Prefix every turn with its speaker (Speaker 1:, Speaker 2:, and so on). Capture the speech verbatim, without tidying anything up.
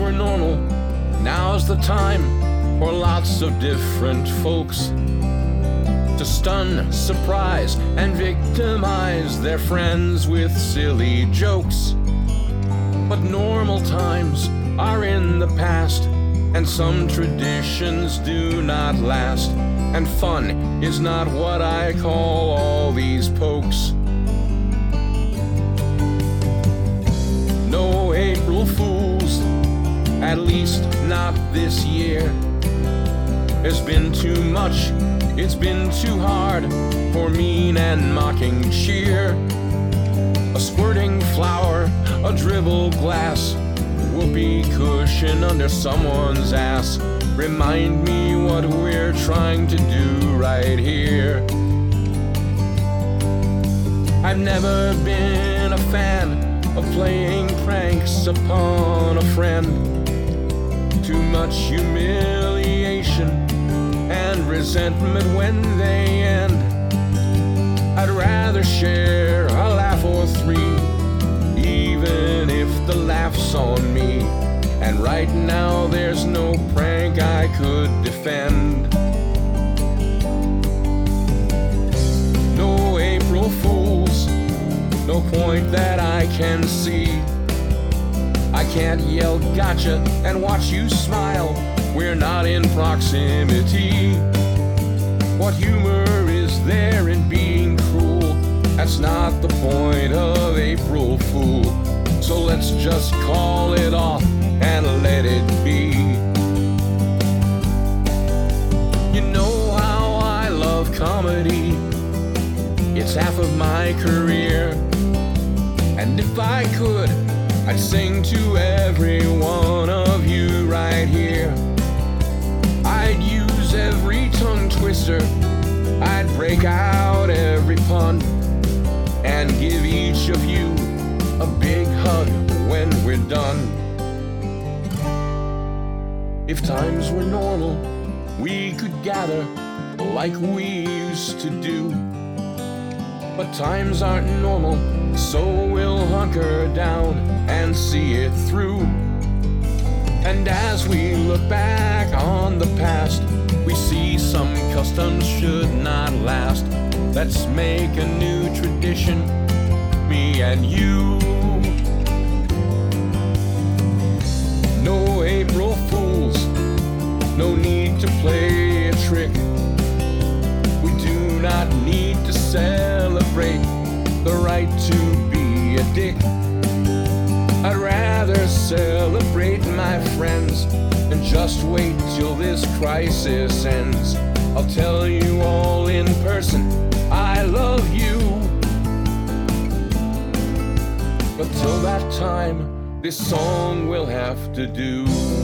Speaker 1: were normal, now's the time for lots of different folks to stun, surprise, and victimize their friends with silly jokes. But normal times are in the past, and some traditions do not last, and fun is not what I call all these pokes. No April Fools, at least not this year. There's been too much, it's been too hard for mean and mocking cheer. A squirting flower, a dribbled glass, whoopee cushion under someone's ass remind me what we're trying to do right here. I've never been a fan of playing pranks upon a friend. Too much humiliation and resentment when they end. I'd rather share a laugh or three, even if the laugh's on me. And right now there's no prank I could defend. No April Fools, no point that I can see. I can't yell gotcha and watch you smile, we're not in proximity. What humor is there in being cruel? That's not the point of April Fool. So let's just call it off and let it be. You know how I love comedy, it's half of my career. And if I could, I'd sing to every one of you right here. I'd use every tongue twister, I'd break out every pun, and give each of you a big hug when we're done. If times were normal, we could gather like we used to do. But times aren't normal, so we'll hunker down and see it through. And as we look back on the past, we see some customs should not last. Let's make a new tradition, me and you. No April Fools, no need to play a trick. We do not need to celebrate the right to be a dick. I'd rather celebrate my friends and just wait till this crisis ends. I'll tell you all in person, I love you. But till that time, this song will have to do.